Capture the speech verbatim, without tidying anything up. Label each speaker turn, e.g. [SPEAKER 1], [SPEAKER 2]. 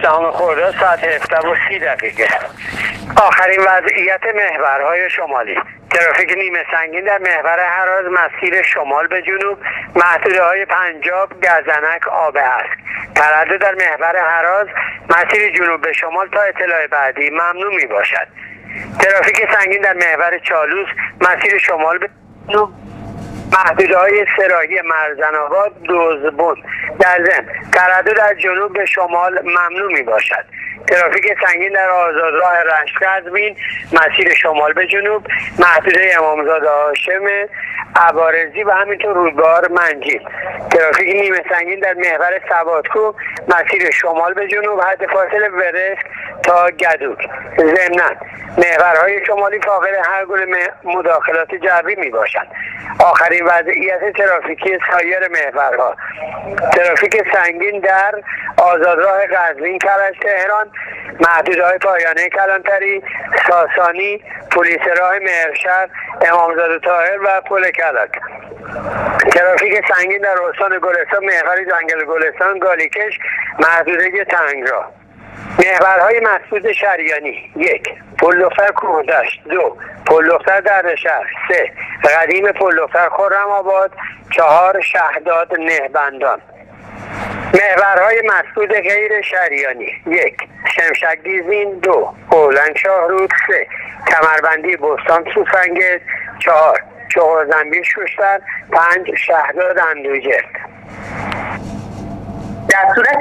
[SPEAKER 1] هفدهم خرداد ساعت هفده و سی دقیقه. آخرین وضعیت محورهای شمالی: ترافیک نیمه سنگین در محور هراز مسیر شمال به جنوب، محدوده های پنجاب، گزنک، آب است. تردد در محور هراز مسیر جنوب به شمال تا اطلاع بعدی ممنوع می باشد. ترافیک سنگین در محور چالوس مسیر شمال به جنوب، محدوده های سراحی مرزن‌آباد، دوزبون. در ضمن تردد در جنوب به شمال ممنوع می باشد. ترافیک سنگین در آزادراه رشت قزوین مسیر شمال به جنوب، محدوده امامزاده هاشم، عبارضی و همینطور رودبار منجیل. ترافیک نیمه سنگین در محور سوادکوه مسیر شمال به جنوب، حد فاصله ورسک تا گدوک. ضمناً محورهای شمالی فاقد هر گونه مداخلات جوی می باشند. آخرین وضعیت ترافیکی سایر محورها: ترافیک سنگین در آزادراه قزوین کرج تهران، محدوده‌های پایانه کلانتری، ساسانی، پلیس راه مهرشهر، امامزاده طاهر و پل کلک. ترافیک سنگین در استان گلستان، محور جنگل گلستان، گالیکش، محدوده تنگراه. محورهای مسدود شریانی: یک، پل دختر کوهدشت. دو، پل دختر دردشهر. سه، قدیم پل دختر خرم آباد. چهار، شهداد نهبندان. محورهای مسدود غیر شریانی: یک، شمشک دیزین. دو، هولنگ شاهرود. سه، کمربندی بستان سوسنگز. چهار، چهار زنبیل شوشتر. پنج، شهداد اندوجرد. در صورت